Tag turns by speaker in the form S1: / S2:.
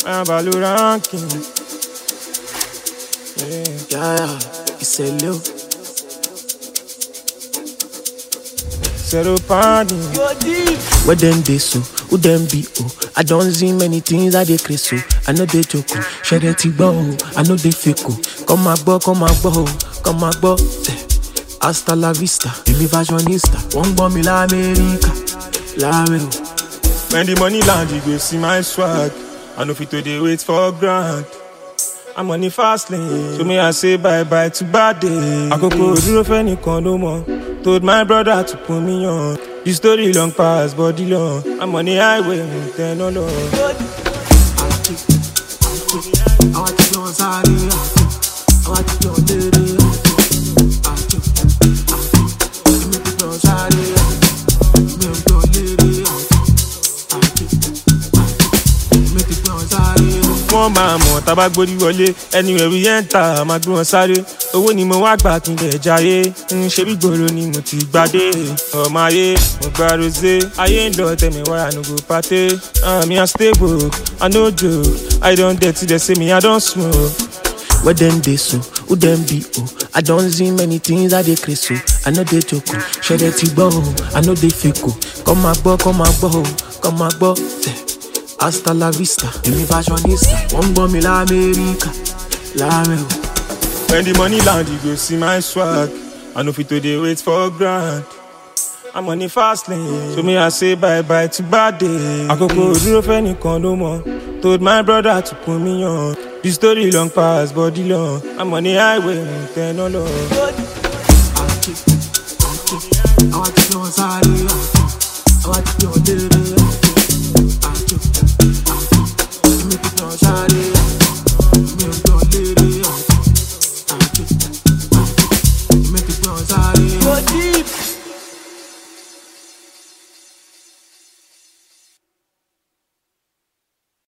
S1: I'm value ranking.
S2: Yeah, it's a low.
S1: Zero panic.
S2: Where them they so, who them be oh. I don't see many things that they crazy so. I know they joke, share it go. I know they fake oh. Come my boy, come my boy, come my boy. Hasta la vista, emi fashionista. One bomb me la America, la real.
S1: When the money land, you go see my swag. I know fit today wait for grand. I'm on the fast lane, so me I say bye bye to bad day. I go duro fẹ́nìkan no more. Told my brother to put me on. The story long past body long. I'm on the highway, then no long.
S2: I want to go on Saturday. I want to go on Saturday.
S1: Wọ́n máa mọ̀ tá bá gbórí wọlé anywhere we enter máa gbé wọn sáré owó ni mo wá gbà kí n lè jayé ṣe bí gbòòrò ni mo ti gbadé ọmọ ayé mo gba rosé ayé ń lọ tẹ̀mí wáyà no go pàté me I stay broke I no joke I don dirty they say me I don smoke.
S2: Where them they so, who them be oh. I don't see many things that they crazy so. I know they joke, share it go. I know they fake oh. Come my boy, come my boy, come my boy. Hasta la vista, emi fashionista. One bomb me la America, la real.
S1: When the money land, you go see my swag. I know fit today wait for grand. I'm on the fast lane, so me I say bye bye to bad day. I go duro fẹ́nìkan no more. Told my brother to put me on. The story long past body long. I'm on the highway, then no long.
S2: I want to go on Saturday. I want to go on